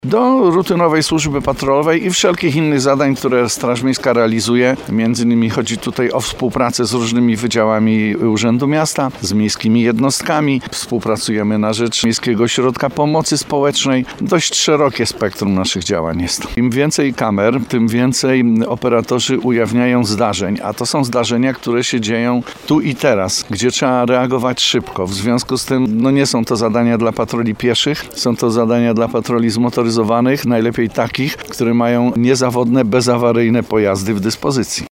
do rutynowej służby patrolowej i wszelkich innych zadań, które Straż Miejska realizuje. Między innymi chodzi tutaj o współpracę z różnymi wydziałami Urzędu Miasta, z miejskimi jednostkami. Współpracujemy na rzecz Miejskiego Ośrodka Pomocy Społecznej. Dość szerokie spektrum naszych działań jest. Im więcej kamer, tym więcej operatorzy ujawniają zdarzeń, a to są zdarzenia, które się dzieją tu i teraz, gdzie trzeba reagować szybko. W związku z tym nie są to zadania dla patroli pieszych, są to zadania dla patroli zmotoryzowanych, najlepiej takich, które mają niezawodne, bezawaryjne pojazdy w dyspozycji.